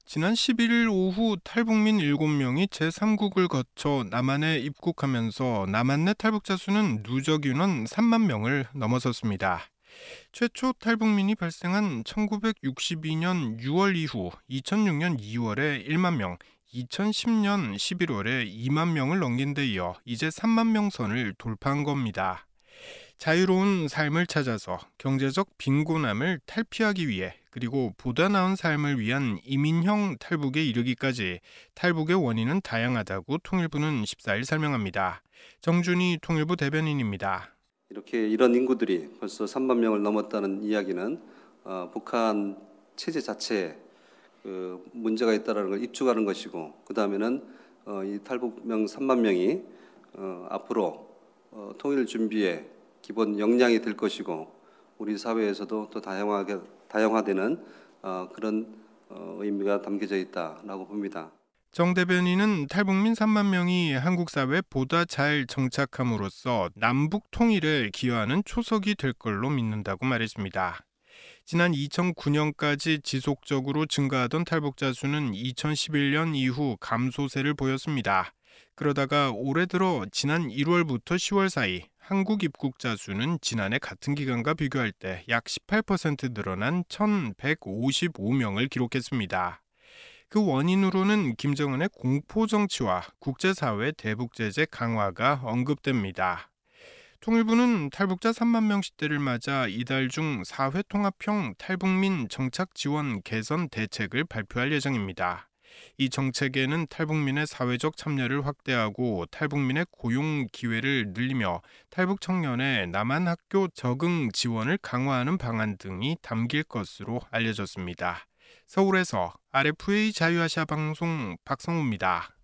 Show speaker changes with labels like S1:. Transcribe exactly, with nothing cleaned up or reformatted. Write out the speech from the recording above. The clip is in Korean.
S1: 지난 십일 일 오후 탈북민 일곱 명이 제삼 국을 거쳐 남한에 입국하면서 남한 내 탈북자 수는 누적 인원 삼만 명을 넘어섰습니다. 최초 탈북민이 발생한 천구백육십이 년 유월 이후 이천육 년 이월에 일만 명, 이천십 년 십일 월에 이만 명을 넘긴 데 이어 이제 삼만 명 선을 돌파한 겁니다. 자유로운 삶을 찾아서 경제적 빈곤함을 탈피하기 위해 그리고 보다 나은 삶을 위한 이민형 탈북에 이르기까지 탈북의 원인은 다양하다고 통일부는 십사 일 설명합니다. 정준희 통일부 대변인입니다.
S2: 이렇게 이런 인구들이 벌써 삼만 명을 넘었다는 이야기는 어, 북한 체제 자체에 그 문제가 있다는 걸 입증하는 것이고, 그 다음에는 어, 이 탈북명 삼만 명이 어, 앞으로 어, 통일 준비에 기본 역량이 될 것이고, 우리 사회에서도 더 다양하게 다양화되는 어, 그런 어, 의미가 담겨져 있다라고 봅니다.
S1: 정 대변인은 탈북민 삼만 명이 한국 사회에 보다 잘 정착함으로써 남북 통일에 기여하는 초석이 될 걸로 믿는다고 말했습니다. 지난 이천구 년까지 지속적으로 증가하던 탈북자 수는 이천십일 년 이후 감소세를 보였습니다. 그러다가 올해 들어 지난 일월부터 시월 사이 한국 입국자 수는 지난해 같은 기간과 비교할 때 약 십팔 퍼센트 늘어난 천백오십오 명을 기록했습니다. 그 원인으로는 김정은의 공포정치와 국제사회 대북제재 강화가 언급됩니다. 통일부는 탈북자 삼만 명 시대를 맞아 이달 중 사 회 통합형 탈북민 정착 지원 개선 대책을 발표할 예정입니다. 이 정책에는 탈북민의 사회적 참여를 확대하고 탈북민의 고용 기회를 늘리며 탈북 청년의 남한 학교 적응 지원을 강화하는 방안 등이 담길 것으로 알려졌습니다. 서울에서 알에프에이 자유아시아 방송 박성우입니다.